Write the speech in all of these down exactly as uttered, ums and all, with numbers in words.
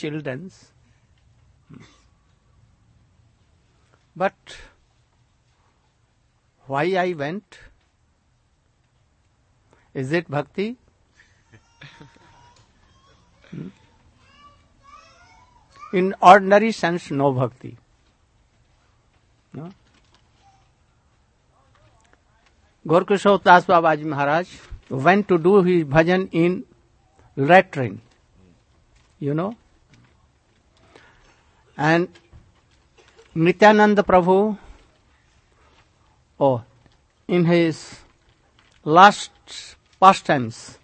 children's. But why I went? Is it bhakti? Hmm? In ordinary sense, no bhakti. No? Gaurkishore Das Babaji Maharaj went to do his bhajan in latrine, you know. And Nityananda Prabhu, oh, in his last pastimes,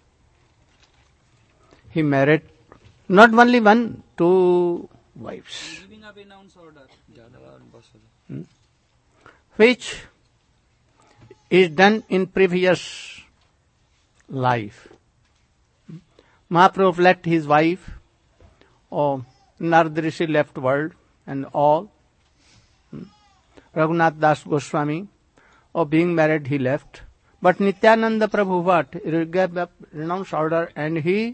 he married not only one, two wives. Giving up announce order. Hmm? Which is done in previous life. Mahaprabhu left his wife, or Narad Rishi left world and all. Raghunath Das Goswami, or being married he left. But Nityananda Prabhu what? He gave up renounced order and he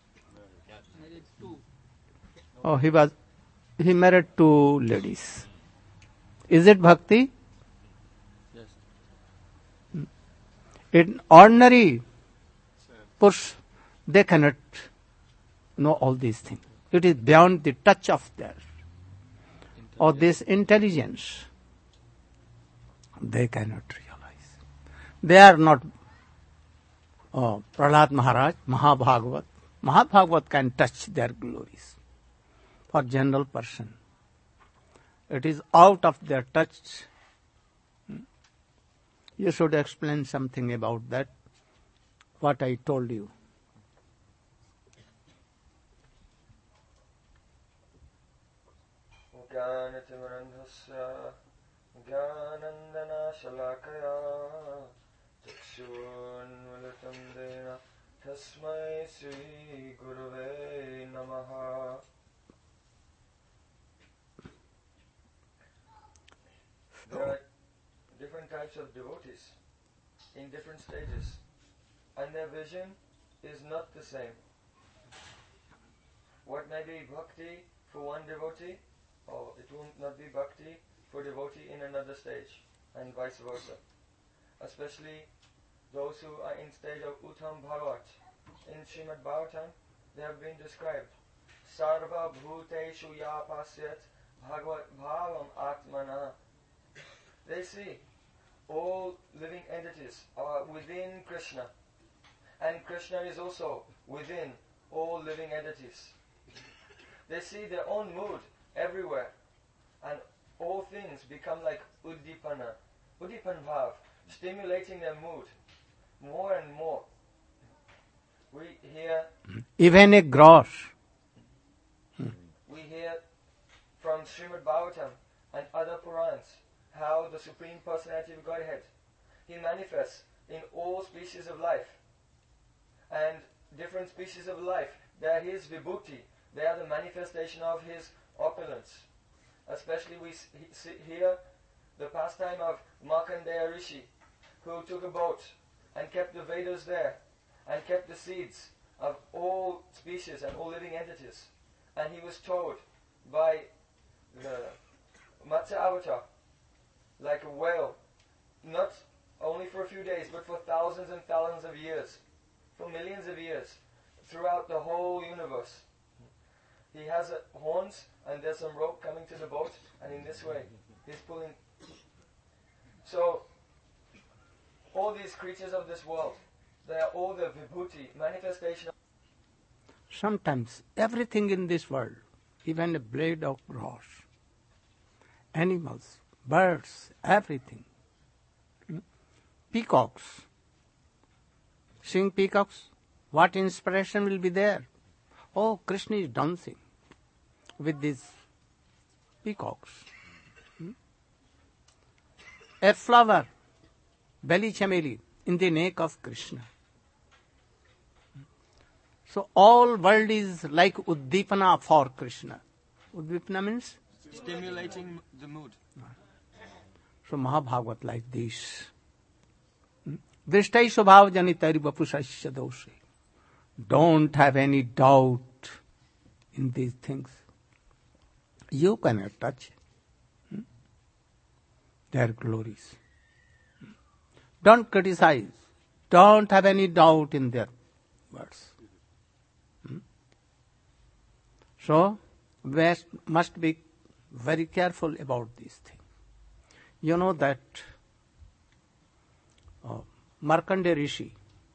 Oh, he was he married two ladies. Is it bhakti? Yes. In ordinary push, they cannot know all these things. It is beyond the touch of their or this intelligence. They cannot realize. They are not oh, Prahlad Maharaj, Mahabhagavat. Mahabhagavat can touch their glories. For general person, it is out of their touch. You should explain something about that, what I told you. There are different types of devotees in different stages, and their vision is not the same. What may be bhakti for one devotee, or it will not be bhakti for devotee in another stage, and vice versa. Especially those who are in stage of Uttam Bhagavat. In Srimad Bhagavatam, they have been described. Sarva bhuteshu ya pasyat bhagavat bhavam atmana. They see all living entities are within Krishna, and Krishna is also within all living entities. They see their own mood everywhere, and all things become like uddipana, uddipan bhav, stimulating their mood more and more. We hear even a gross. We hear from Srimad Bhagavatam and other Purans how the Supreme Personality of Godhead, He manifests in all species of life. And different species of life, they are His vibhuti, they are the manifestation of His opulence. Especially we see here the pastime of Markandeya Rishi, who took a boat and kept the Vedas there, and kept the seeds of all species and all living entities. And he was told by the Matsya Avatar, like a whale, not only for a few days, but for thousands and thousands of years, for millions of years, throughout the whole universe. He has uh, horns, and there's some rope coming to the boat, and in this way, he's pulling. So, all these creatures of this world, they are all the vibhuti, manifestation of... Sometimes, everything in this world, even a blade of grass, animals, birds, everything. Hmm? Peacocks. Seeing peacocks, what inspiration will be there? Oh, Krishna is dancing with these peacocks. Hmm? A flower, belly chameli, in the neck of Krishna. So all world is like uddipana for Krishna. Uddipana means? Stimulating the mood. So Mahabhagavat like this. Drishtai svabhav janitari vapusasya doshe. Don't have any doubt in these things. You cannot touch hmm, their glories. Don't criticize. Don't have any doubt in their words. Hmm? So, we must be very careful about these things. You know that uh, Markandeya Rishi,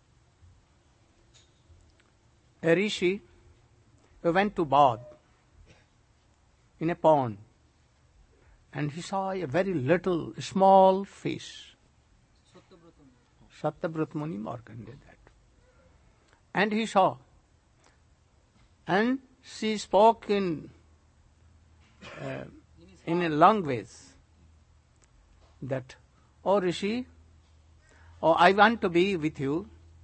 a Rishi who went to bath in a pond, and he saw a very little, small fish. Satyabrat Muni Markandeya that. And he saw. And she spoke in uh, in a language that, "Oh Rishi, oh I want to be with you.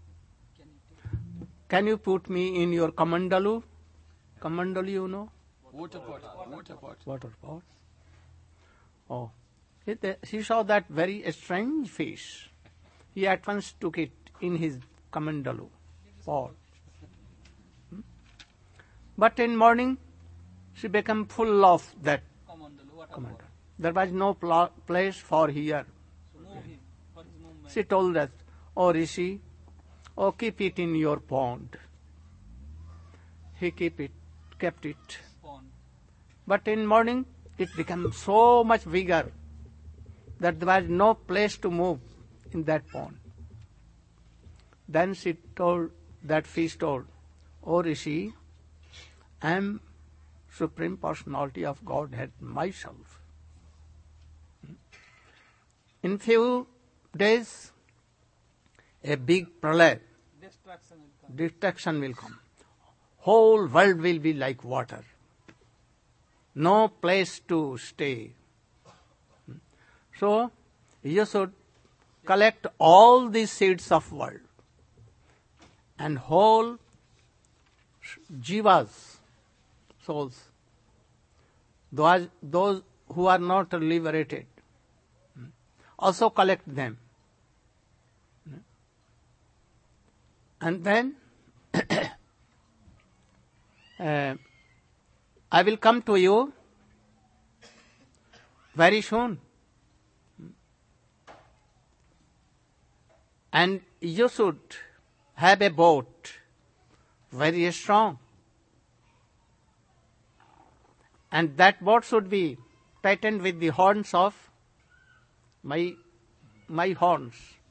Can you put me in your kamandalu?" Kamandalu, you know? Water pot. Water pot. Water pot. Oh. It, he saw that very strange fish. He at once took it in his kamandalu pot. Hmm? But in morning, she became full of that kamandalu. There was no pl- place for here. She told us, "Oh Rishi, oh keep it in your pond." He keep it, kept it. But in morning, it became so much bigger that there was no place to move in that pond. Then she told, that fish told, "Oh Rishi, I am Supreme Personality of Godhead myself. In few days, a big pralaya, Destruction will come. destruction will come. Whole world will be like water. No place to stay. So, you should collect all these seeds of world and whole jivas, souls, those, those who are not liberated, also collect them. And then uh, I will come to you very soon. And you should have a boat very strong. And that boat should be tightened with the horns of my, my horns.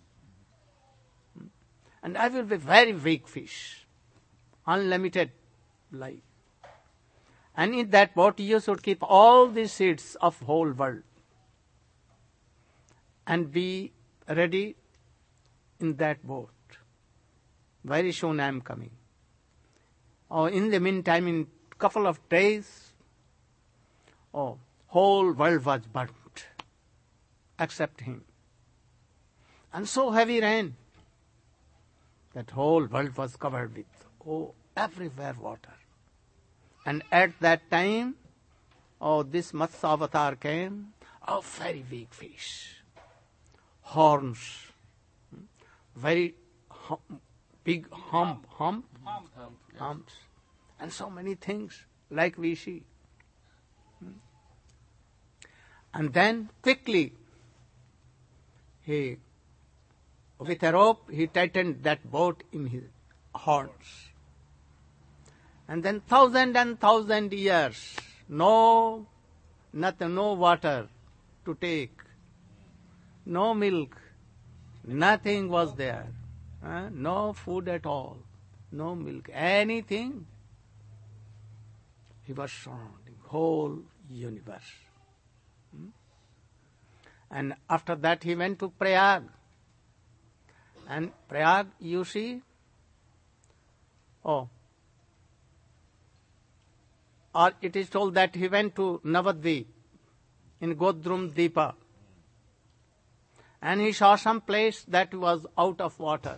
And I will be very big fish, unlimited life. And in that boat you should keep all the seeds of whole world and be ready in that boat. Very soon I am coming. Or in the meantime, in couple of days, oh, whole world was burnt, except him. And so heavy rain, that whole world was covered with, oh, everywhere water. And at that time, oh, this Matsya avatar came, a very big fish, horns, very hum, big hump, hump, Hump. Hump, yes. humps, and so many things like we see. And then quickly, he, with a rope, he tightened that boat in his horns. And then thousand and thousand years, no, nothing, no water to take, no milk, nothing was there, huh? No food at all, no milk, anything. He was surrounding whole universe. Hmm? And after that he went to Prayag. And Prayag, you see, oh, or it is told that he went to Navadvip in Godrum Deepa. And he saw some place that was out of water.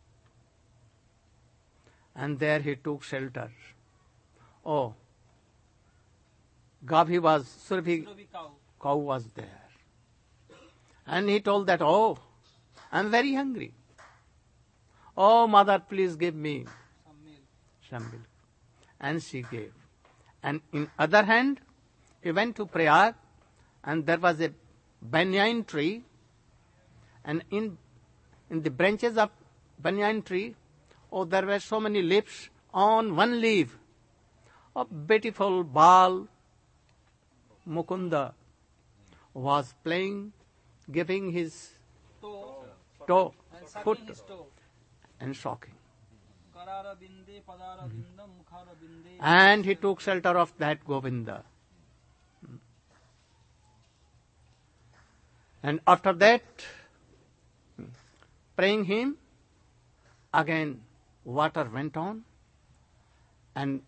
And there he took shelter. Oh, Gavi was, Surabhi Surabhi cow. cow was there. And he told that, oh, I'm very hungry. Oh, mother, please give me Some milk. some milk. And she gave. And in other hand, he went to Prayag, and there was a banyan tree, and in in the branches of banyan tree, oh, there were so many leaves. On one leaf, a beautiful bal, Mukunda, was playing, giving his Toe toe, and foot, sucking his toe. and shocking. Karara binde, padara bindam, mukhara binde. And he took shelter of that Govinda. And after that, praying him, again water went on, and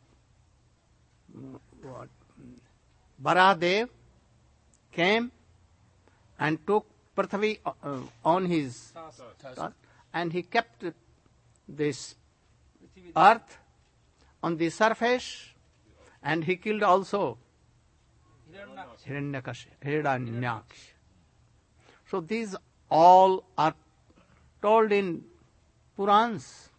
what, Baradev came and took Prithvi uh, on his tusk, and he kept this earth on the surface, and he killed also Hiranyakashipu, Hiranyaksha. So these all are told in Purans.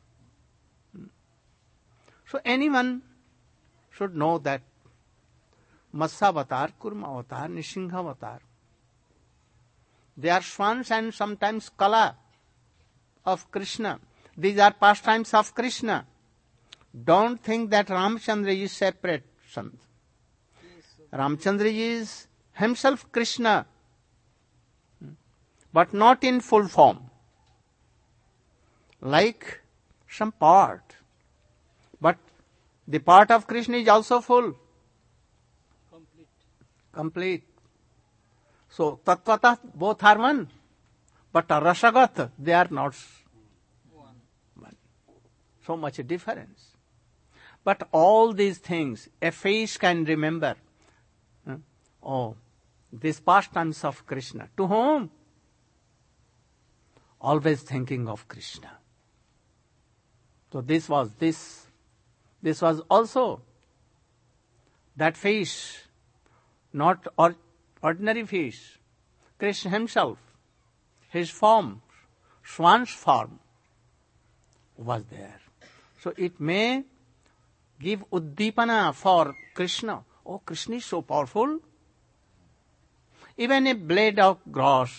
So anyone should know that Matsya avatar, Kurma avatar, Nisingha avatar, they are swans and sometimes Kala of Krishna. These are pastimes of Krishna. Don't think that Ramchandra is separate son. Ramchandra is himself Krishna, but not in full form. Like some part. But the part of Krishna is also full. Complete. Complete. So, Tattvata, both are one. But Rasagat, they are not One. one. So much difference. But all these things, a fish can remember. Huh? Oh, these pastimes of Krishna. To whom? Always thinking of Krishna. So this was this. This was also that fish, not or, ordinary fish. Krishna himself, his form, swan's form, was there. So it may give uddipana for Krishna. Oh, Krishna is so powerful. Even a blade of grass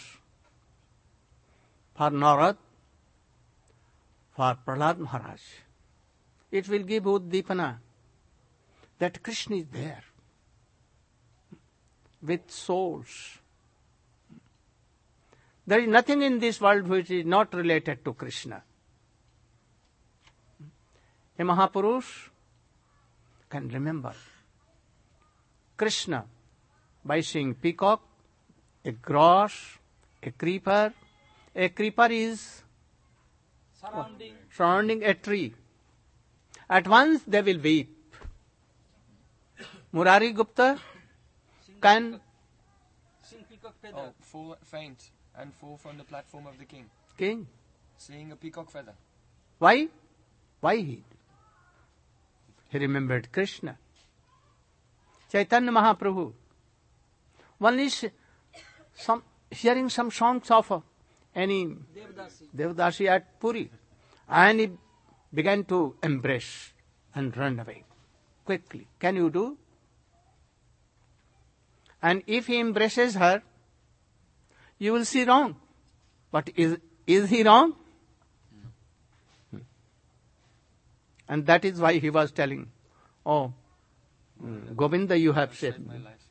for Narad, for Prahlad Maharaj, it will give uddipana that Krishna is there with souls. There is nothing in this world which is not related to Krishna. A Mahapurush can remember Krishna by seeing peacock, a grass, a creeper. A creeper is Surrounding. surrounding a tree. At once they will weep. Murari Gupta can Sing peacock feather. Oh, fall faint and fall from the platform of the king, king. seeing a peacock feather. Why? Why he? He remembered Krishna. Chaitanya Mahaprabhu. One is some hearing some songs of uh, any Devdasi. Devdasi at Puri, and he began to embrace and run away quickly. Can you do? And if he embraces her, you will see wrong. But is is he wrong? Hmm. And that is why he was telling, oh, mm, Govinda, you have saved my me. life.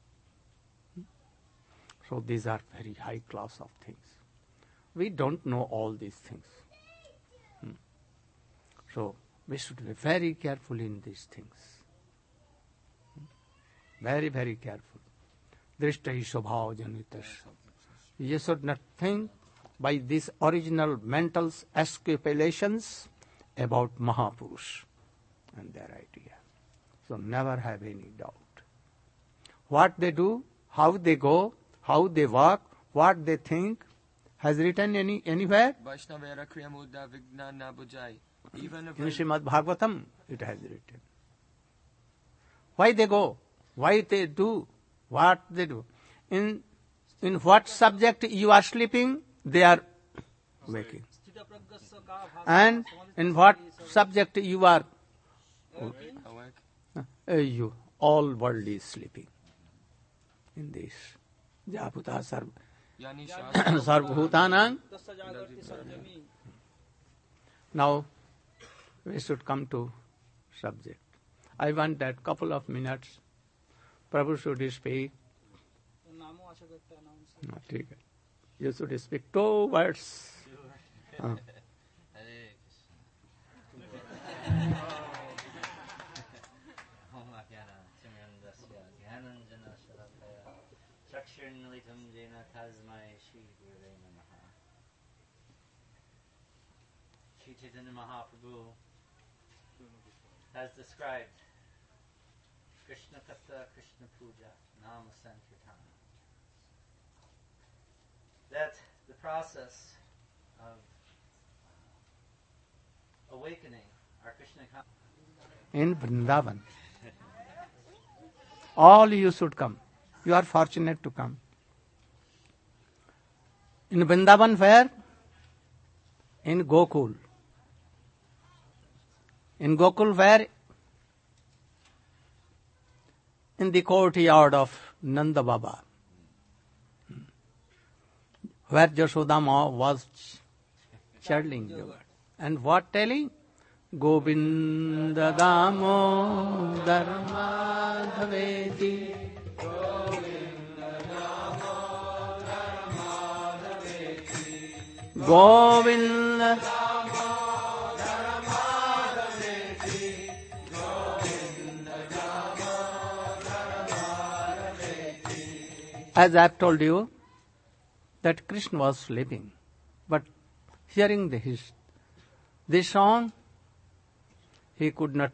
So these are very high class of things. We don't know all these things. Hmm. So we should be very careful in these things. Hmm. Very, very careful. Drishtahi swabhav janitas. You should not think by these original mental escapulations about Mahapurush and their idea. So never have any doubt. What they do, how they go, how they walk, what they think, has written any anywhere? Vaishnavera kriyamuddha vignana bujai. Even if In Srimad Bhagavatam, it has written. Why they go? Why they do? What they do? In in what subject you are sleeping, they are waking. And in what subject you are awake, uh, you all world is sleeping in this. Japuta sarv यानी sarvbhutanang. तस्य जागर्ति सर्वजमी Now we should come to subject. I want that couple of minutes Prabhu should speak. नामों आशा करता है नाम से No, ठीक है. You should speak two words. हाँ. Sri Chaitanya Mahaprabhu has described Krishna Katha, Krishna Puja, Nama Sankirtana. That the process of awakening our Krishna consciousness In Vrindavan. All you should come. You are fortunate to come. In Vrindavan where? In Gokul. In Gokul where? In the courtyard of Nanda Baba. Where Jashoda Ma was chanting the word. And what telling? Govinda Damodar Madhaveti. Govinda As I have told you, that Krishna was sleeping. But hearing the, his, this song, he could not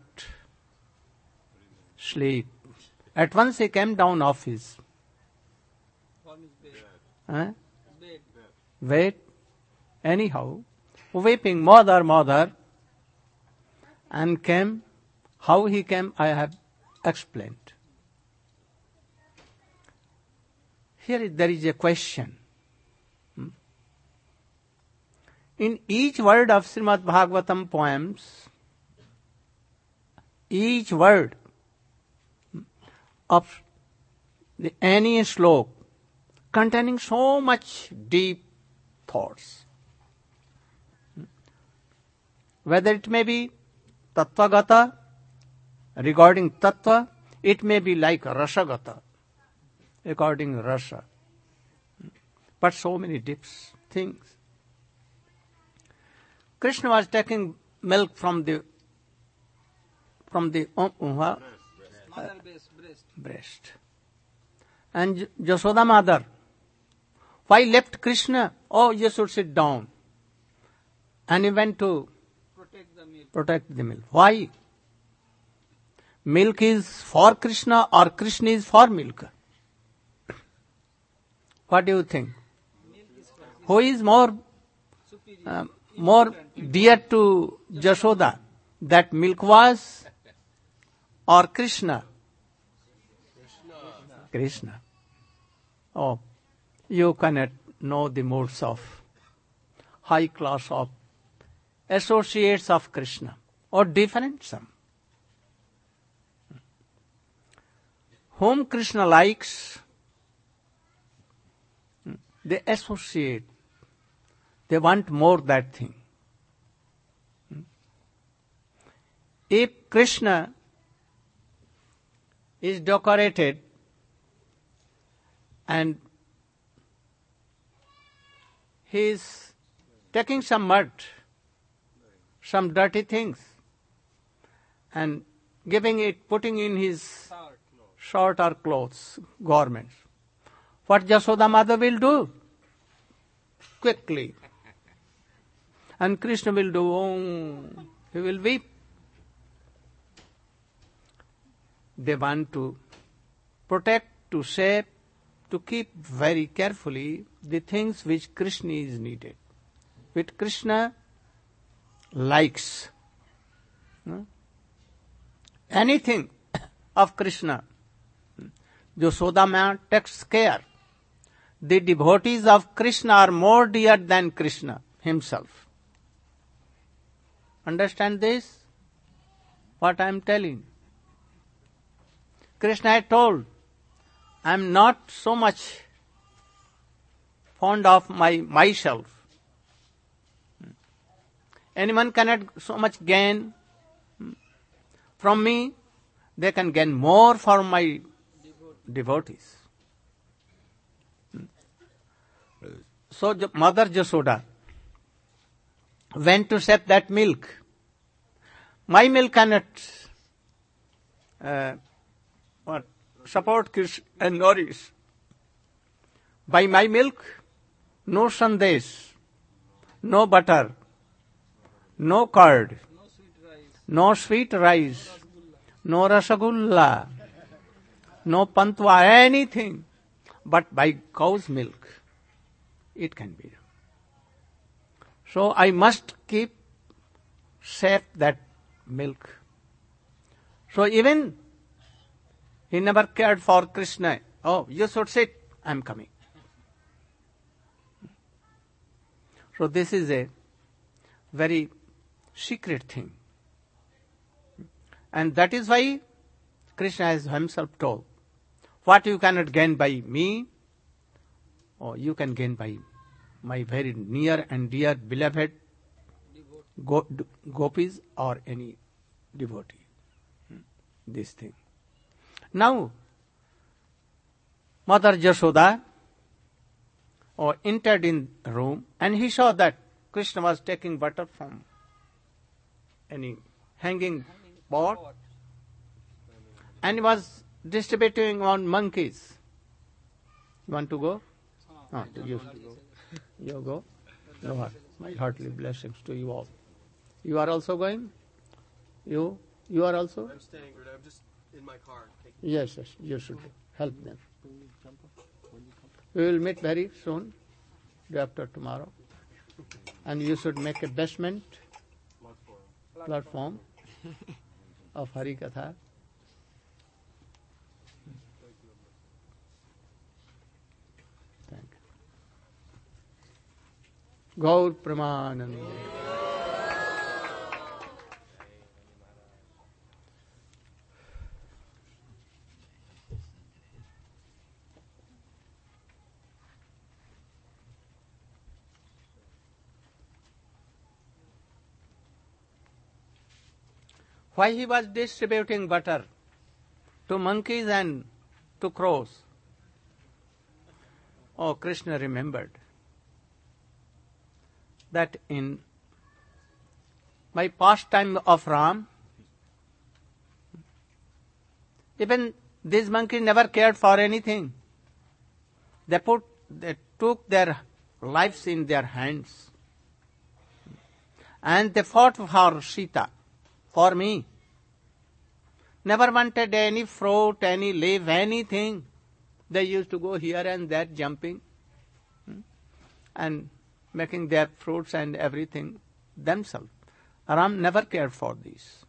sleep. At once he came down off his from his bed. eh, Bed. bed, anyhow, weeping, mother, mother, and came. How he came, I have explained. Here there is a question. Hmm? In each word of Srimad Bhagavatam poems, each word of the any slok containing so much deep thoughts. Whether it may be Tattvagata, regarding Tattva, it may be like Rasagata, according to rasa. But so many deep things. Krishna was taking milk from the from the um, uh, Mother base, breast. breast. And Jashoda mother, why left Krishna? Oh, you should sit down. And he went to Protect the milk. protect the milk. Why? Milk is for Krishna or Krishna is for milk? What do you think? Milk is for Who is more superior. uh, more dear to Jashoda? That milk was or Krishna? Krishna. Oh, you cannot know the moods of high class of associates of Krishna or different some. Whom Krishna likes, they associate. They want more that thing. If Krishna is decorated and he is taking some mud, some dirty things, and giving it, putting in his Heart. shirt or clothes, garments. What Jashoda mother will do? Quickly. And Krishna will do, oh, he will weep. They want to protect, to save, to keep very carefully the things which Krishna is needed, which Krishna likes. Hmm? Anything of Krishna, Jashoda Ma takes care. The devotees of Krishna are more dear than Krishna himself. Understand this? What I am telling. Krishna had told, I am not so much fond of my myself. Anyone cannot so much gain from me, they can gain more from my devotees. So Mother Jasoda went to sip that milk. My milk cannot uh, what, support Krishna and nourish. By my milk, no sandesh, no butter, no curd, No sweet rice. no sweet rice, no rasagulla, no pantwa, anything, but by cow's milk, it can be. So I must keep safe that milk. So even he never cared for Krishna. Oh, you should sit, I am coming. So this is a very secret thing. And that is why Krishna has himself told, what you cannot gain by me, or you can gain by my very near and dear beloved go, gopis or any devotee. This thing. Now, Mother Jasoda or entered in the room and he saw that Krishna was taking butter from any hanging pot and he was distributing on monkeys. You want to go? Oh, you should go. You go. No, my heartily blessings to you all. You are also going? You? You are also? I'm staying, Gurudev. I'm just in my car. Taking Yes, yes, you should help them. We will meet very soon, day after tomorrow. And you should make a basement platform of Hari Katha. Thank you. Gaur Pramananda. Why he was distributing butter to monkeys and to crows? Oh, Krishna remembered that in my pastime of Ram, even these monkeys never cared for anything. They put, they took their lives in their hands, and they fought for Sita, for me. Never wanted any fruit, any leaf, anything. They used to go here and there jumping and making their fruits and everything themselves. Ram never cared for this.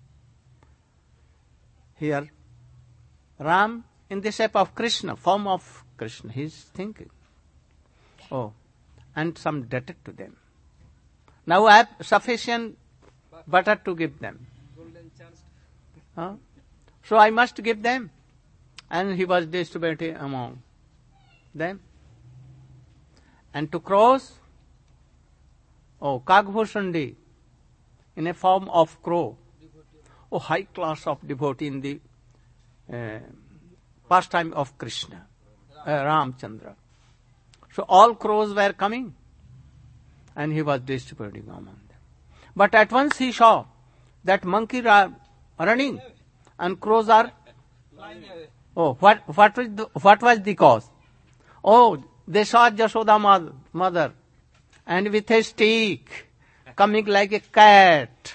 Here, Ram in the shape of Krishna, form of Krishna, he is thinking. Oh, and some debted to them. Now I have sufficient butter to give them. Golden chance. Huh? So I must give them. And he was distributing among them. And to crows, oh, Kagbhushandi, in a form of crow, oh, high class of devotee in the uh, pastime of Krishna, uh, Ramchandra. So all crows were coming, and he was distributing among them. But at once he saw that monkeys are running, and crows are. Flying away. Oh, what what was the, what was the cause? Oh, they saw Jashoda ma- mother, and with a stick, coming like a cat.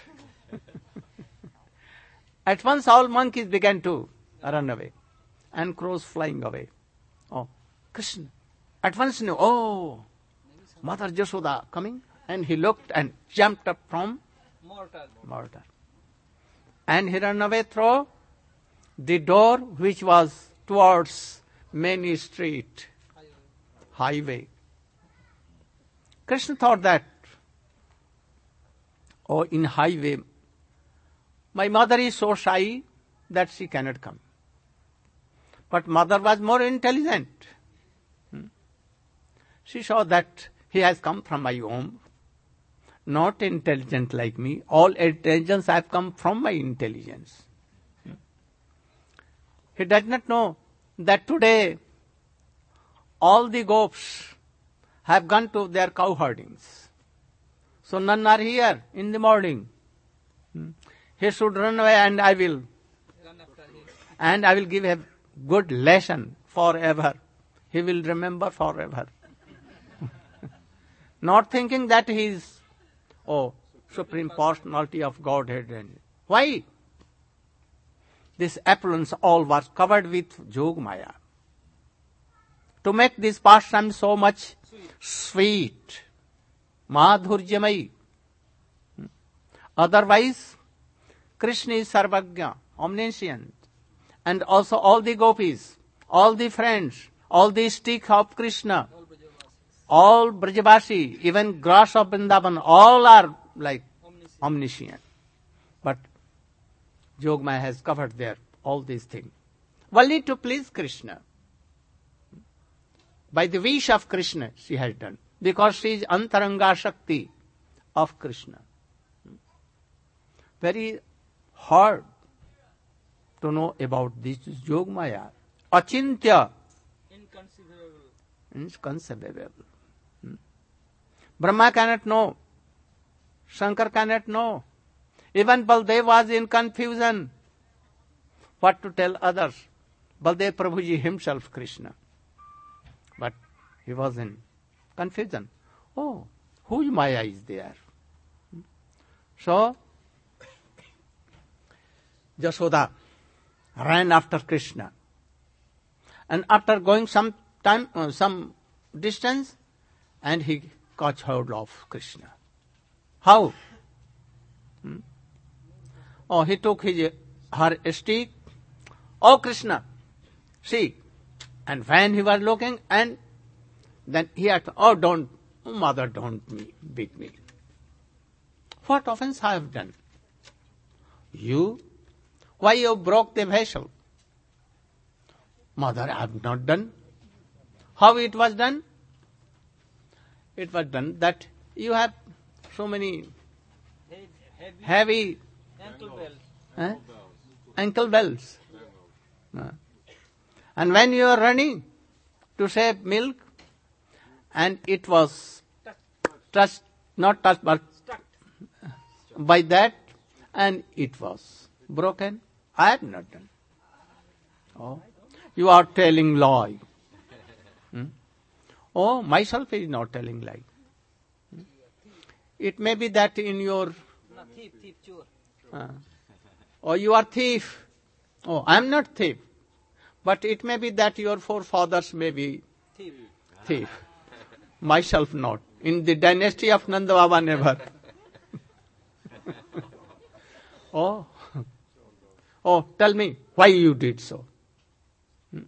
At once all monkeys began to run away, and crows flying away. Oh, Krishna at once knew, oh, Mother Jashoda coming, and he looked and jumped up from Mortal. mortar. And he ran away through the door which was towards main street, highway. Krishna thought that, oh, in highway, my mother is so shy that she cannot come. But mother was more intelligent. Hmm? She saw that he has come from my home, not intelligent like me. All intelligence have come from my intelligence. Hmm? He does not know that today all the gops have gone to their cow herdings. So none are here in the morning. Hmm? He should run away and I will. Run after him. And I will give a good lesson forever. He will remember forever. Not thinking that he is, oh, Supreme Personality of Godhead. And why? This opulence all was covered with Jogmaya. To make this pastime so much sweet, madhurjamai. Otherwise, Krishna is Sarvagya, omniscient. And also all the gopis, all the friends, all the stick of Krishna, all Brajavasi, even grass of Vrindavan, all are like Omniscient. omniscient. But Jogmaya has covered there all these things. Only to please Krishna. By the wish of Krishna she has done. Because she is Antaranga Shakti of Krishna. Very hard to know about this Jogmaya. Achintya, Inconceivable. inconceivable. Hmm. Brahma cannot know. Shankar cannot know. Even Baldev was in confusion. What to tell others? Baldev Prabhuji himself, Krishna. But he was in confusion. Oh, whose Maya is there? Hmm. So, Jashoda ran after Krishna. And after going some time, uh, some distance, and he caught hold of Krishna. How? Hmm? Oh, he took his her stick. Oh, Krishna, see. And when he was looking, and then he had, oh, don't, oh, mother, don't me, beat me. What offense I have done? You? Why you broke the vessel? Mother, I have not done. How it was done? It was done that you have so many Heavy, heavy heavy ankle belt. eh, ankle bells. Uh, And when you are running to save milk, and it was touched, not touched, but by that, and it was broken. I have not done. Oh, you are telling lie. Hmm? Oh, myself is not telling lie. Hmm? It may be that in your, No, thief, thief, chore. uh, oh, you are thief. Oh, I am not thief. But it may be that your forefathers may be Thief. thief. Myself not. In the dynasty of Nanda Baba, never. Oh. Oh, tell me why you did so. Hmm?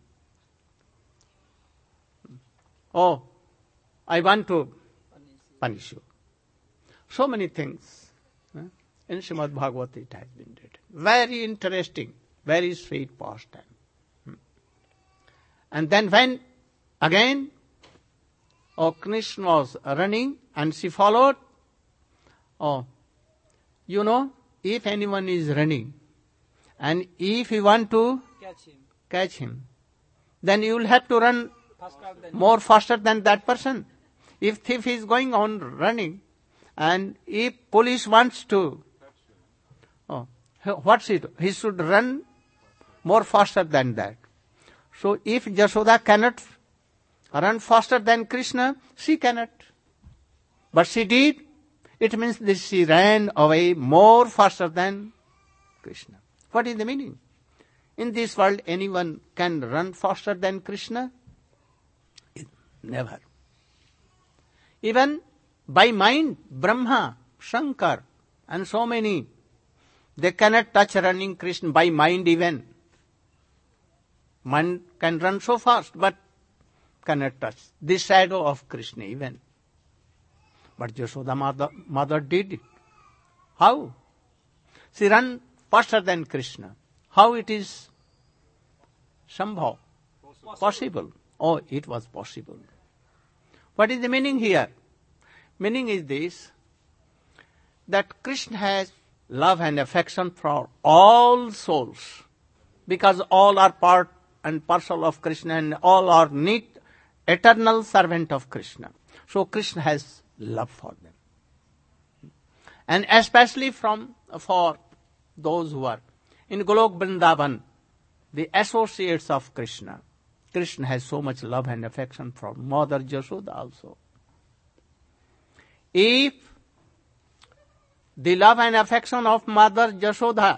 Oh, I want to punish you. So many things. eh? In Srimad Bhagavata it has been written. Very interesting, very sweet pastime. Hmm? And then when again, oh, Krishna was running and she followed. Oh, you know, if anyone is running, and if you want to Catch him. catch him, then you will have to run Faster than more faster than that person. If thief is going on running, and if police wants to, oh, what's it? He should run more faster than that. So if Jashoda cannot run faster than Krishna, she cannot. But she did. It means that she ran away more faster than Krishna. What is the meaning? In this world, anyone can run faster than Krishna? Never. Even by mind, Brahma, Shankar, and so many, they cannot touch running Krishna by mind even. Mind can run so fast, but cannot touch the shadow of Krishna even. But Jashoda mother, mother did it. How? She ran faster than Krishna. How it is? Somehow. Possible. Oh, it was possible. What is the meaning here? Meaning is this, that Krishna has love and affection for all souls, because all are part and parcel of Krishna and all are need eternal servant of Krishna. So Krishna has love for them. And especially from for those who are in Golok Vrindavan, the associates of Krishna. Krishna has so much love and affection for Mother Jashoda also. If the love and affection of Mother Jashoda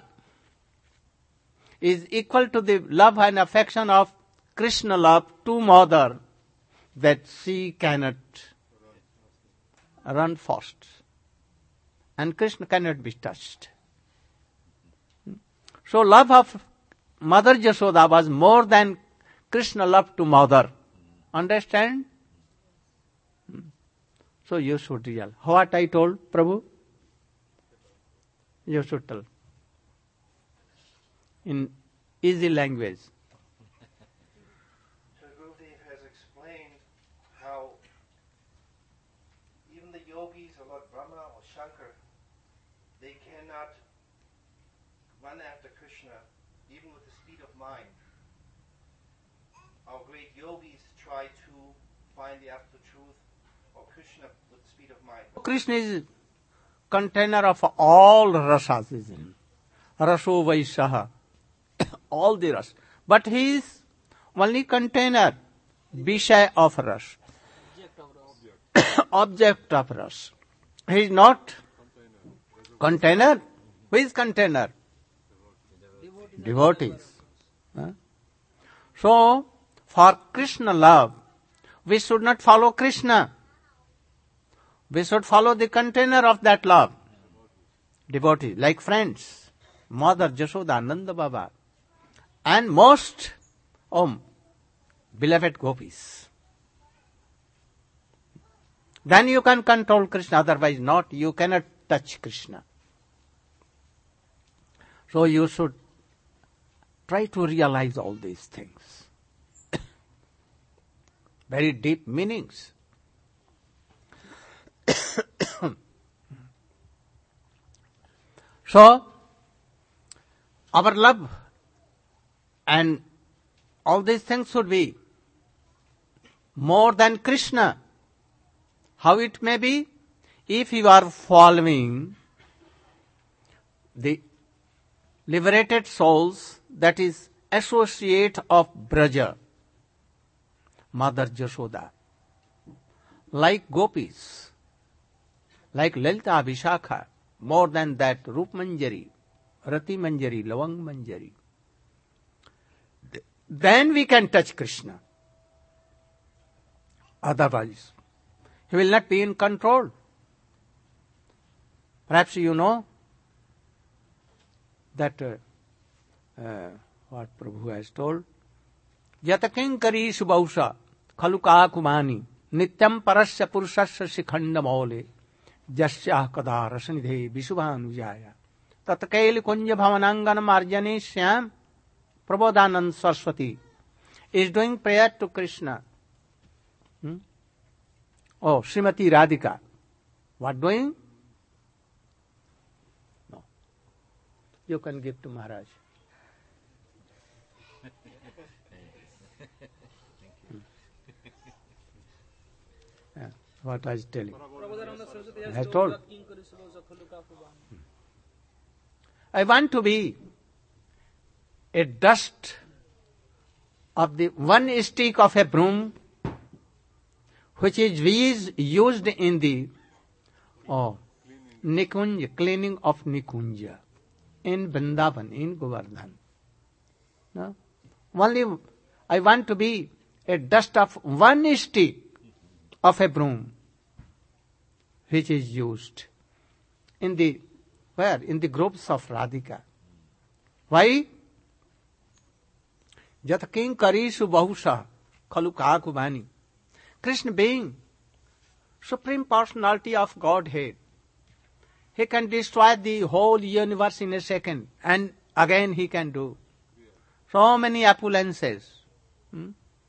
is equal to the love and affection of Krishna love to Mother, that she cannot run fast. And Krishna cannot be touched. So love of Mother Jashoda was more than Krishna love to Mother. Understand? So you should realize. What I told, Prabhu? You should tell. In easy language. So Gurudev has explained how even the yogis of Lord Brahma or Shankar, they cannot run after Krishna even with the speed of mind. Our great yogis try to find the absolute truth or Krishna with the speed of mind. Krishna is container of all rasas, is in Raso Vaishaha, all the ras. But he is only container, Vishay of ras, object of ras. He is not container. Who is container? Devotees. Huh? So, for Krishna love, we should not follow Krishna. We should follow the container of that love. Devotees, like friends, Mother Jashoda, Nanda Baba, and most oh, beloved gopis. Then you can control Krishna, otherwise not, you cannot touch Krishna. So you should try to realize all these things. Very deep meanings. So, our love and all these things should be more than Krishna. How it may be? If you are following the liberated souls, that is associate of Braja, Mother Jashoda, like gopis, like Lalita Vishakha, more than that Rup Manjari, Rati Manjari, Lavang Manjari. Then we can touch Krishna. Otherwise, he will not be in control. Perhaps you know that uh, uh, what Prabhu has told. Yatakin kari subhausha khaluka kumani nityam parasya purushasya shikhanda maule jasyah kada rasanidhe visubhanujaya tatkail kunja bhavanangana marjane shyam Prabodhanand Saraswati is doing prayer to Krishna. Hmm? Oh, Srimati Radhika. What doing? No. You can give to Maharaj. Hmm. Yeah, what I was telling. I told. I want to be a dust of the one stick of a broom which is used in the oh, Nikunja, cleaning of Nikunja in Vrindavan, in Govardhan. No? Only I want to be a dust of one stick of a broom which is used in the, where? In the groves of Radhika. Why? Jatakin karisu bahusha khaluka kubani. Krishna being Supreme Personality of Godhead, he can destroy the whole universe in a second, and again he can do so many opulences. Hmm?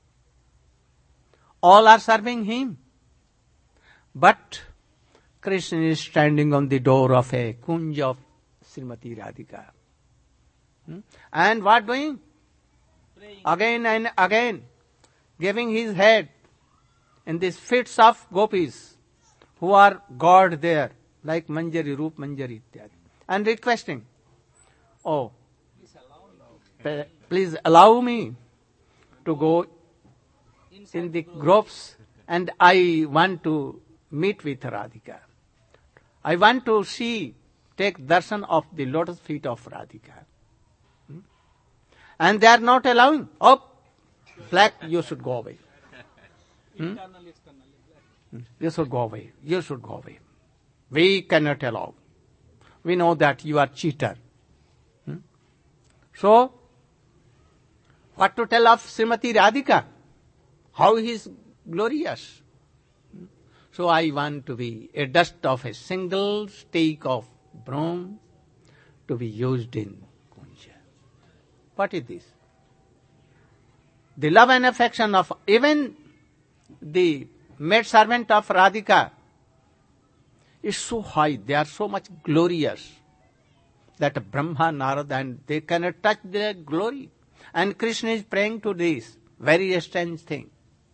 All are serving him. But Krishna is standing on the door of a kunj of Srimati Radhika. Hmm? And what doing? Praying. Again and again, giving his head in these fits of gopis who are God there, like Manjari, Roop Manjari, ityadi, and requesting, oh, p- please allow me to go in the groves, and I want to meet with Radhika. I want to see, take darshan of the lotus feet of Radhika. Hmm? And they are not allowing. Oh, black, you should go away. Hmm? Internal, external. You should go away. You should go away. We cannot allow. We know that you are cheater. Hmm? So, what to tell of Srimati Radhika? How he is glorious. Hmm? So I want to be a dust of a single stake of broom to be used in Kunja. What is this? The love and affection of even the maid servant of Radhika is so high, they are so much glorious that Brahma, Narada, and they cannot touch their glory. And Krishna is praying to this very strange thing.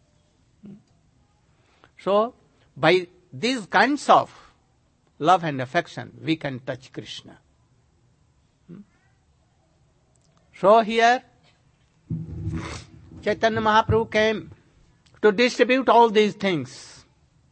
So, by these kinds of love and affection, we can touch Krishna. So here, Chaitanya Mahaprabhu came to distribute all these things,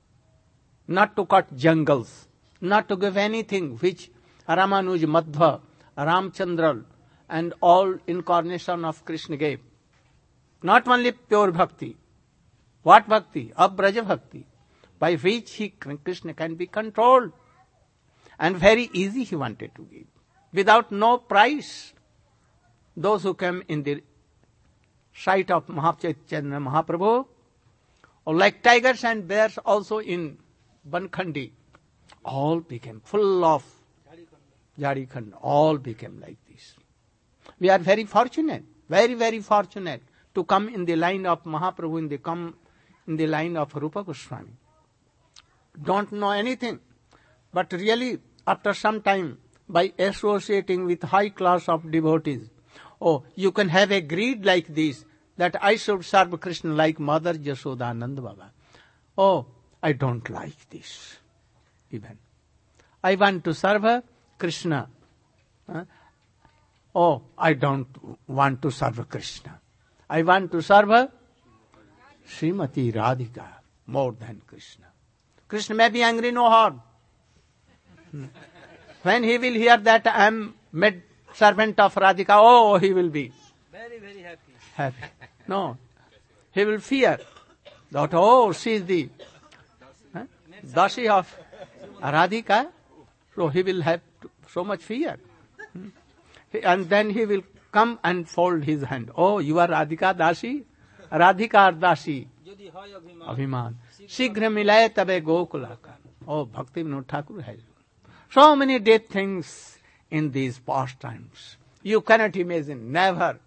not to cut jungles, not to give anything which Ramanuj, Madhva, Ramchandra, and all incarnation of Krishna gave. Not only pure bhakti. What bhakti? Abraja bhakti, by which he, Krishna can be controlled. And very easy he wanted to give, without no price. Those who came in the sight of Mahachaitanya Mahaprabhu, or like tigers and bears also in Bankhandi, all became full of Jarikhand, all became like this. We are very fortunate, very, very fortunate to come in the line of Mahaprabhu, in the come in the line of Rupa Goswami. Don't know anything, but really after some time, by associating with high class of devotees, oh, you can have a greed like this, that I should serve Krishna like Mother Yashoda Nanda Baba. Oh, I don't like this even. I want to serve Krishna. Huh? Oh, I don't want to serve Krishna. I want to serve Srimati Radhika more than Krishna. Krishna may be angry, no harm. Hmm. When he will hear that I am made servant of Radhika, oh, he will be Very, very happy. happy. No, he will fear that, oh, she is the huh? Dasi of Radhika, so he will have so much fear. Hmm. And then he will come and fold his hand. Oh, you are Radhika Dasi? Radhika Dasi. Yadi hoy abhiman. Abhiman. Shighra milaye tabe Gokulaka. Oh, Bhakti Vinod Thakur has so many deep things in these pastimes. You cannot imagine, never.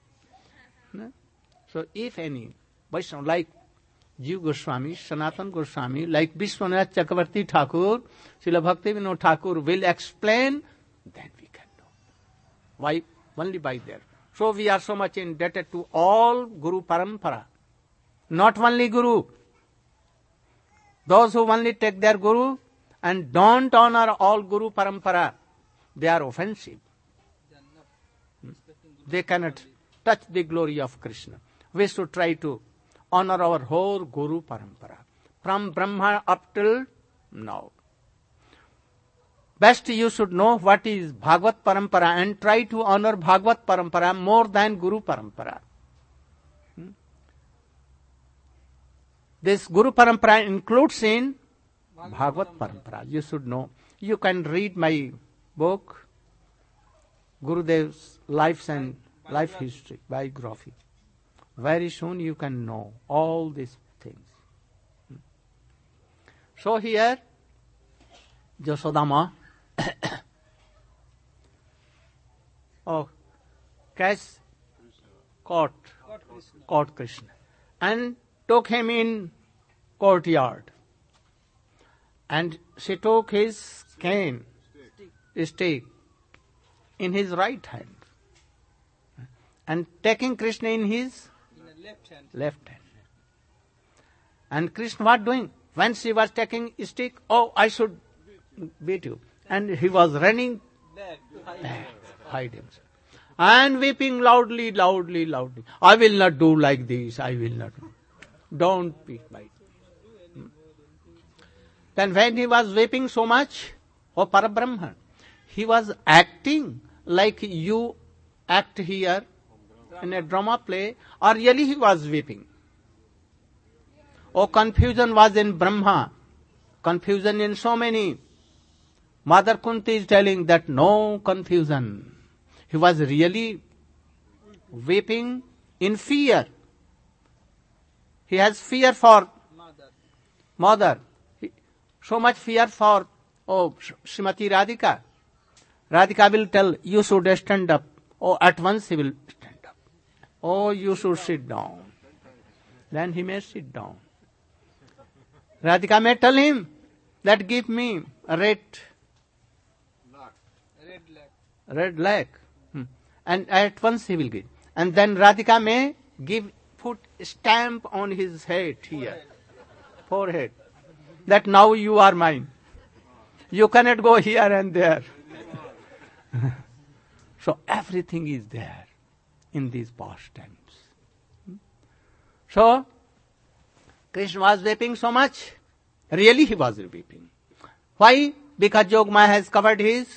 No? So if any Vaishnava like Jiva Goswami, Sanatana Goswami, like Vishwanath Chakravarti Thakur, Srila Bhakti Vinod Thakur will explain, then we can know. Why? Only by there. So we are so much indebted to all Guru Parampara. Not only Guru. Those who only take their Guru and don't honor all Guru Parampara, they are offensive. Hmm? They cannot touch the glory of Krishna. We should try to honor our whole Guru Parampara, from Brahma up till now. Best you should know what is Bhagavad Parampara and try to honor Bhagavad Parampara more than Guru Parampara. Hmm? This Guru Parampara includes in Bhagavad Parampara. You should know. You can read my book, Gurudev's Lives and Life History, biography. Very soon you can know all these things. Hmm? So here, Jasodama oh, catch, caught, God Krishna. caught Krishna. And took him in courtyard, and she took his cane, stick, in his right hand, and taking Krishna in his In the left hand. left hand. And Krishna was doing? When she was taking stick, oh, I should beat you. And he was running, Back to hide. hide himself. And weeping loudly, loudly, loudly. I will not do like this, I will not do. Don't beat my. Hmm. Then when he was weeping so much, oh Parabrahman, he was acting like you act here in a drama play, or really he was weeping. Oh, confusion was in Brahma, confusion in so many. Mother Kunti is telling that no confusion. He was really weeping in fear. He has fear for Mother. mother. He- So much fear for, oh, Srimati Radhika. Radhika will tell, you should stand up. Oh, at once he will stand up. Oh, you should sit down. Then he may sit down. Radhika may tell him that give me a red, Red leg. red leg. Hmm. And at once he will give. And then Radhika may give, put stamp on his head here, forehead, that now you are mine. You cannot go here and there. So everything is there in these pastimes. Hmm. So, Krishna was weeping so much. Really he was weeping. Why? Because Yogmaya has covered his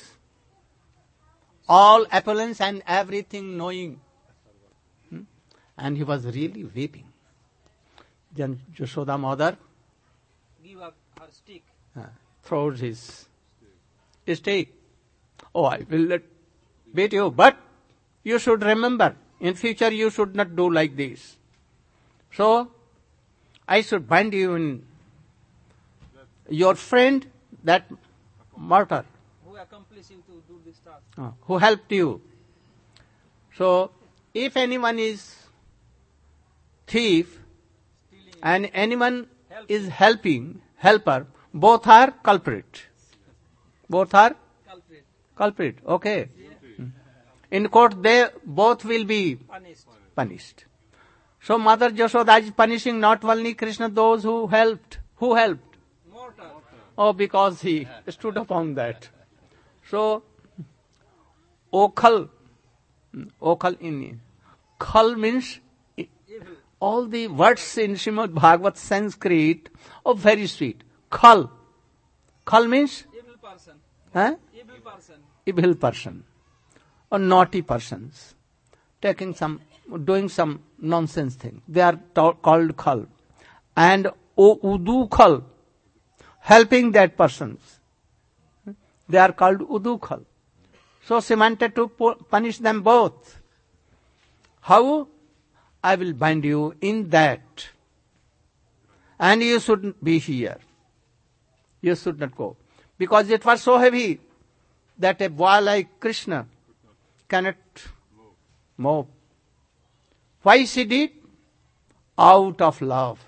all appellence and everything knowing. Hmm? And he was really weeping. Then Yashoda mother Give up her stick. uh, throws his stick. Oh, I will not beat you, but you should remember, in future you should not do like this. So, I should bind you in your friend, that martyr, Who accomplished you to do this task? uh, who helped you. So, if anyone is thief Stealing. and anyone Help. is helping, helper, both are culprit. Both are Culprit. culprit. Okay. In court, they both will be Punished. punished. So Mother Yashoda is punishing not only Krishna, those who helped. Who helped? Mortal. Oh, because he stood upon that. So, Okhal, Okhal in Khal means Evil. all the words in Srimad Bhagavat Sanskrit are very sweet. Khal. Khal means Evil person. huh? Evil person. evil person or naughty persons taking some, doing some nonsense thing. They are ta- called khal. And o udu khal, helping that persons. They are called udu khal. So she wanted to pu- punish them both. How? I will bind you in that. And you shouldn't be here. You should not go. Because it was so heavy that a boy like Krishna cannot move. Why she did? Out of love.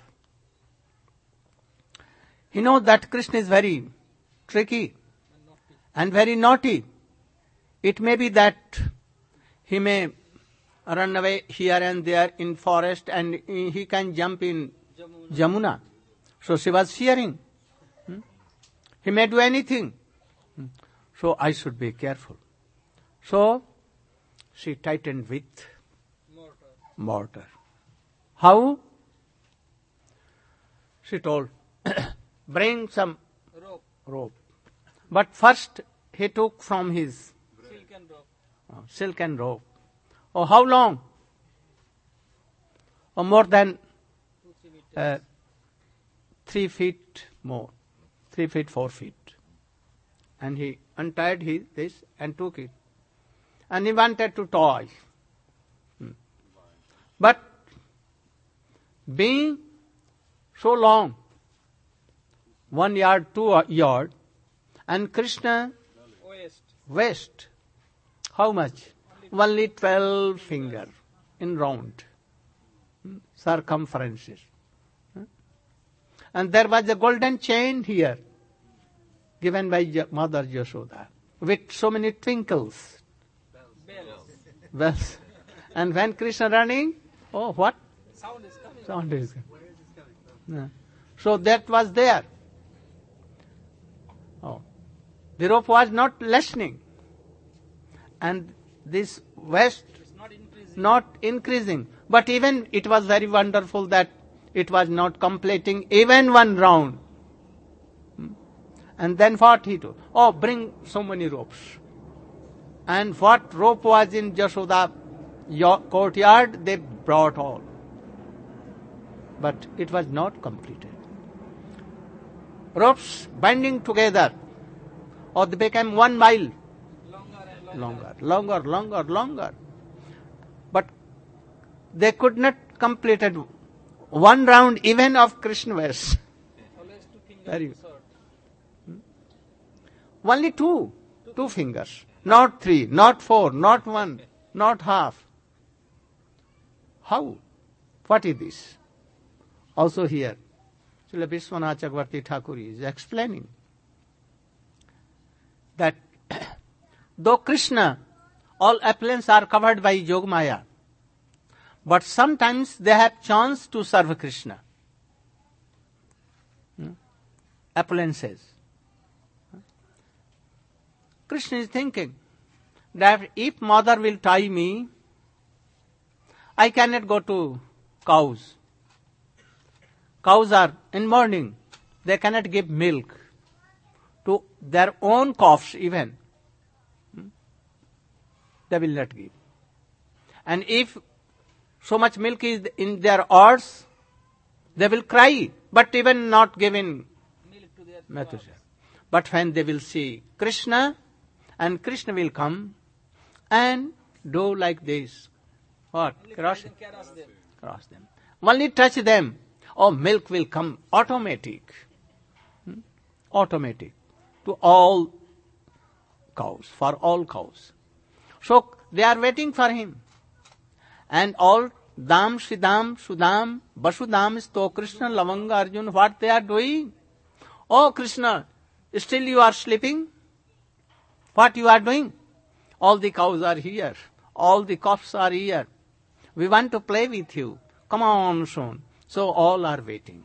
You know that Krishna is very tricky and very naughty. It may be that he may run away here and there in forest and he can jump in Jamuna. Jamuna. So she was fearing. Hmm? He may do anything. Hmm. So I should be careful. So she tightened with Mortal. mortar. How? She told, bring some Rope. rope. But first he took from his Silken rope. uh, silken rope. Oh, how long? Oh, more than Two, three meters. uh, three feet more. Three feet, four feet. And he untied his, this and took it. And he wanted to toy. Hmm. But being so long, one yard, two yard, and Krishna Waist. waist, how much? Only twelve finger in round. Hmm. Circumferences. And there was a golden chain here, given by Jo- Mother Yashoda, with so many twinkles. Bells. Bells. And when Krishna running, oh, what? Sound is coming. Sound is. Yeah. So that was there. Oh. The rope was not lessening. And this west It's not increasing. not increasing. But even it was very wonderful that it was not completing even one round. Hmm. And then what he do? Oh, bring so many ropes. And what rope was in Jashoda yo- courtyard, they brought all. But it was not completed. Ropes binding together, or they became one mile Longer and longer. longer, longer, longer, longer. But they could not complete it one round even of Krishna verse. Always two fingers Very to sword. Only two, two fingers, not three, not four, not one, not half. How? What is this? Also here, Srila Vishwanath Chakravarti Thakur is explaining that though Krishna, all appearances are covered by Yogamaya, but sometimes they have chance to serve Krishna. Hmm? Appearances. Krishna is thinking that if mother will tie me, I cannot go to cows. Cows are in morning, they cannot give milk to their own calves even. Hmm? They will not give. And if so much milk is in their ears, they will cry, but even not giving Milk to their Mathusha. But when they will see Krishna, and Krishna will come and do like this. What? Only Cross, them caress them. cross them. Only touch them. Oh, milk will come automatic. Hmm? Automatic. To all cows, for all cows. So they are waiting for him. And all Dam, Shidam, Sudam, Basudam, Sto, Krishna, Lavanga, Arjun, what they are doing? Oh, Krishna, still you are sleeping? What you are doing? All the cows are here. All the calves are here. We want to play with you. Come on soon. So all are waiting.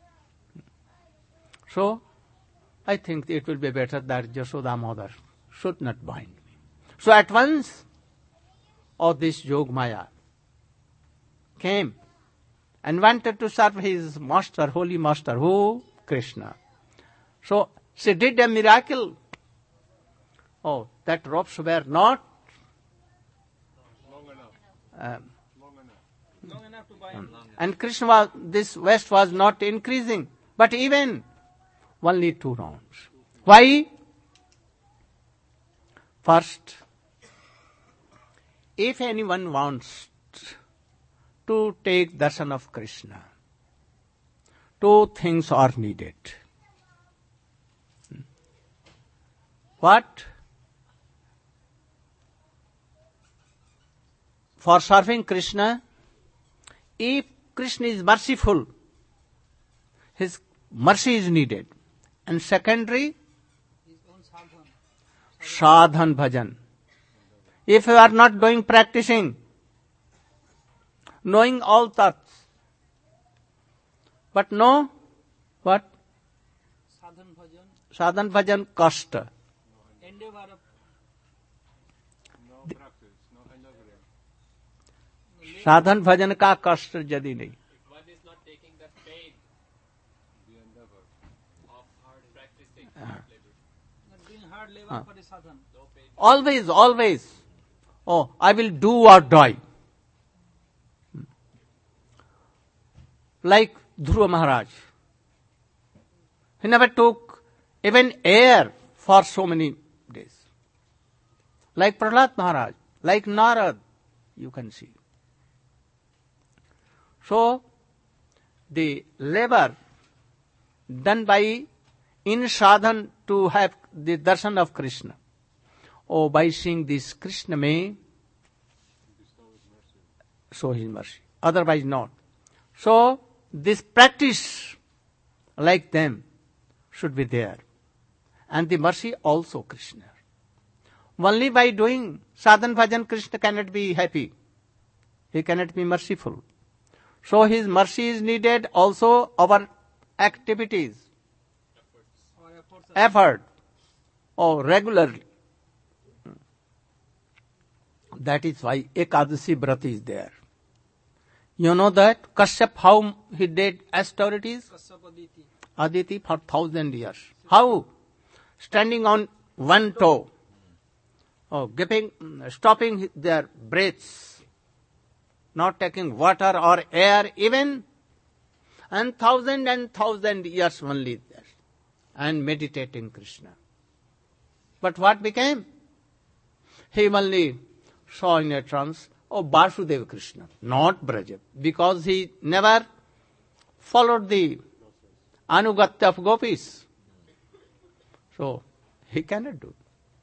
So, I think it will be better that Jashoda mother should not bind me. So at once, oh, this Yogamaya came and wanted to serve his master, holy master, who? Krishna. So she did a miracle. Oh, that ropes were not Long enough. um, Long enough. Long enough to bind. and Krishna was, this west was not increasing, but even only two rounds. Why? First, if anyone wants to take darshan of Krishna, two things are needed. What? For serving Krishna, if Krishna is merciful, his mercy is needed. And secondary, His own sadhan. sadhan bhajan. If you are not doing practicing, knowing all thoughts, but no, what? Sadhan bhajan. Sadhan bhajan cost. Endeavor of No practice. No endeavor. साधन भजन का कष्ट यदि नहीं. One is not taking the pain The endeavor. of hard practicing hard labor. not doing hard labor Ah. for the sadhan. No pain. Always, always. Oh, I will do or die. Like Dhruva Maharaj. He never took even air for so many days. Like Prahlad Maharaj, like Narad, you can see. So, the labor done by in sadhan to have the darshan of Krishna. Oh, by seeing this Krishna may show his mercy. Otherwise not. So, this practice like them should be there. And the mercy also Krishna. Only by doing sadhan bhajan, Krishna cannot be happy. He cannot be merciful. So his mercy is needed, also our activities, Or efforts. effort, or regularly. That is why Ekadasi Vrat is there. You know that Kashyap, how he did austerities? Kasyap Aditi. Aditi for thousand years. How? Standing on one toe. Oh, giving, stopping their breaths. Not taking water or air even. And thousand and thousand years only there. And meditating Krishna. But what became? He only saw in a trance, oh, Vasudeva Krishna, not Braja. Because he never followed the anugatya of gopis. So, he cannot do.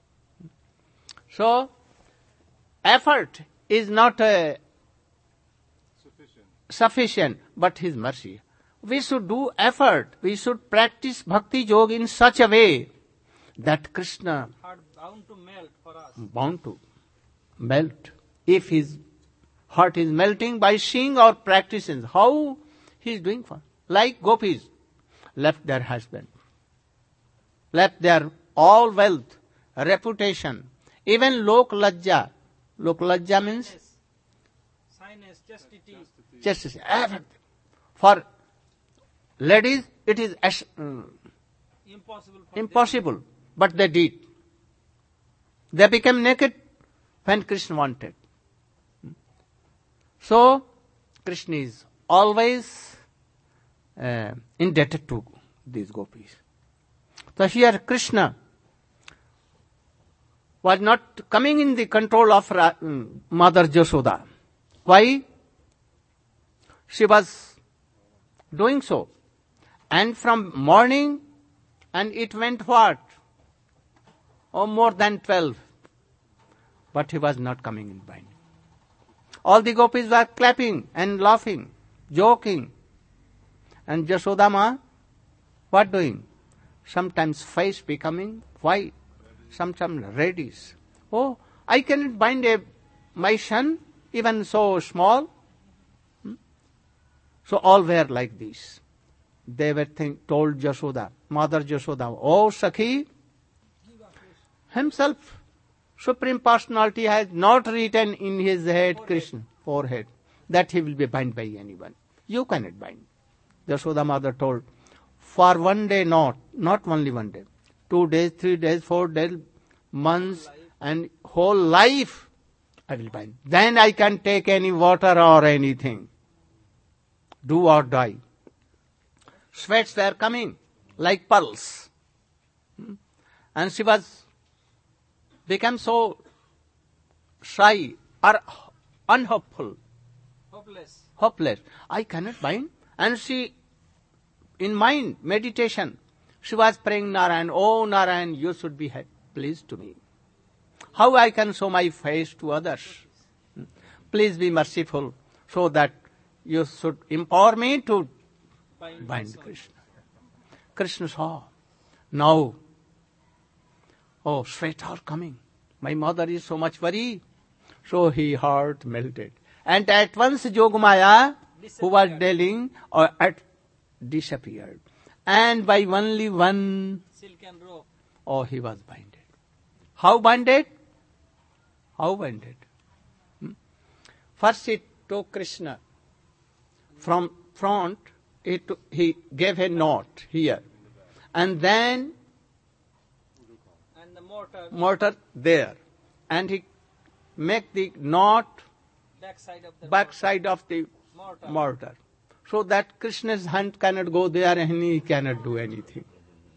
So, effort is not uh, Sufficient. sufficient, but his mercy. We should do effort. We should practice bhakti yoga in such a way that Krishna Heart bound to melt for us. bound to melt. If his heart is melting by seeing or practicing, how he is doing for? Like gopis left their husband, left their all wealth, reputation, even lok lajja. Lok lajja means Yes. Shyness, chastity. justice, everything. For ladies, it is as- um, Impossible for impossible, but they did. They became naked when Krishna wanted. So, Krishna is always uh, indebted to these gopis. So here Krishna was not coming in the control of Ra- um, Mother Jashoda. Why? She was doing so. And from morning, and it went what? Oh, more than twelve. But he was not coming in bind. All the gopis were clapping and laughing, joking. And Jashoda Ma, what doing? Sometimes face becoming white, sometimes reddish. Oh, I cannot bind a, my son, even so small. Hmm? So all were like this. They were think, told Jashoda, Mother Jashoda, oh Sakhi, himself, Supreme Personality has not written in his head, Krishna, forehead, that he will be bound by anyone. You cannot bind. Jashoda Mother told, for one day not, not only one day, two days, three days, four days, months, and whole life, I will bind. Then I can take any water or anything. Do or die. Sweats were coming like pearls. Hmm? And she was became so shy or unhopeful, hopeless. hopeless. I cannot bind. And she, in mind, meditation, she was praying Narayan, oh Narayan, you should be pleased to me. How I can show my face to others? Hmm? Please be merciful so that you should empower me to Bind bind myself. Krishna. Krishna saw. Now, oh, sweat are coming. My mother is so much worried. So his heart melted. And at once Yogamaya, who was dealing, or at disappeared. And by only one, Silk and rope. oh, he was binded. How binded? How binded? Hmm? First he took Krishna. From front, he, took, he gave a knot here. And then And the mortar, mortar there. And he make the knot back side of the back side of the mortar. mortar. So that Krishna's hand cannot go there and he cannot do anything.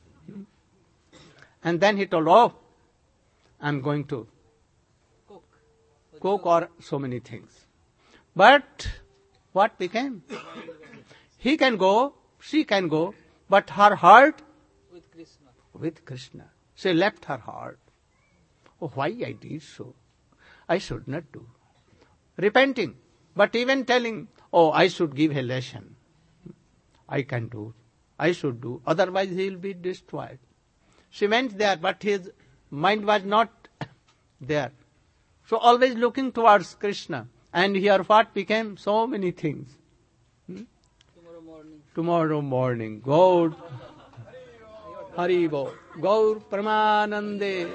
And then he told, oh, I'm going to Cook. The cook joke. or so many things. But what became? He can go, she can go, but her heart With Krishna. with Krishna. She left her heart. Oh, why I did so? I should not do. Repenting, but even telling, oh, I should give a lesson. I can do. I should do, otherwise he will be destroyed. She went there, but his mind was not there. So always looking towards Krishna. And here what became? So many things. Hmm? Tomorrow morning. Tomorrow morning, Gaur Haribo, Gaur Pramanande.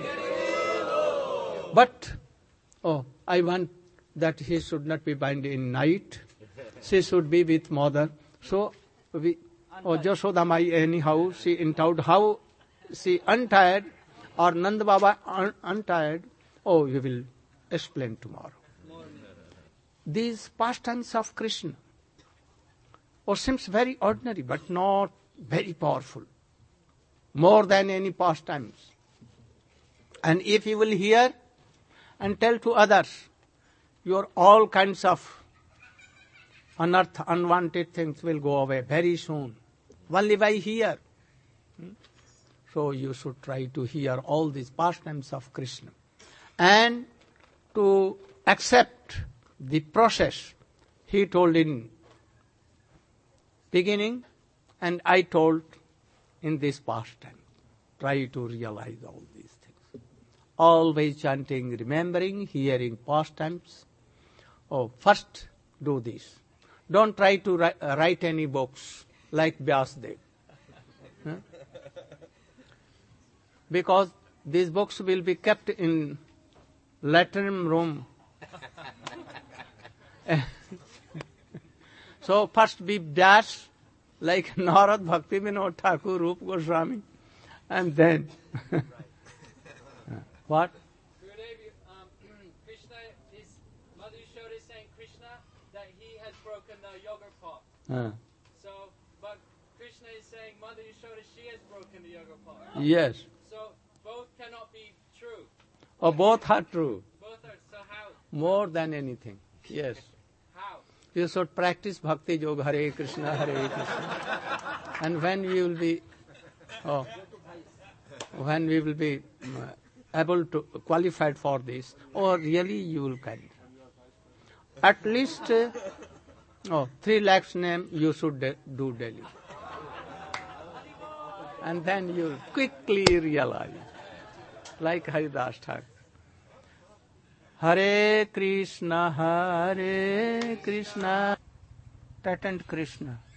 But, oh, I want that he should not be bound in night. She should be with mother. So, we, oh, Jashoda Mai anyhow, she endowed how she untied or Nanda Baba un- untied. Oh, you will explain tomorrow. These pastimes of Krishna, oh, seems very ordinary, but not very powerful. More than any pastimes. And if you will hear and tell to others, your all kinds of unearthed, unwanted things will go away very soon. Only by hear. So you should try to hear all these pastimes of Krishna. And to accept the process he told in beginning and I told in this pastime. Try to realize all these things. Always chanting, remembering, hearing pastimes. Oh, first do this. Don't try to write, uh, write any books like Vyasdev. Huh? Because these books will be kept in latrine room. So first be Vyas, like Narad, Bhakti Vinod Thakur, Rup Goswami, and then what? Gurudev, um, Krishna is, Mother Yashoda is saying Krishna that he has broken the yogurt pot. Uh, So, but Krishna is saying Mother Yashoda, she has broken the yogurt pot. yes. So both cannot be true. Oh, both are true. Both are. So how? More than anything. Yes. How? You should practice Bhakti Yoga, Hare Krishna, Hare Krishna. And when we will be, oh, when we will be uh, able to, qualified for this, or really you will carry. At least, uh, oh, three lakhs name you should de- do daily. And then you will quickly realize, like Haridas Thakur. Hare Krishna, Hare Krishna. Patent Krishna.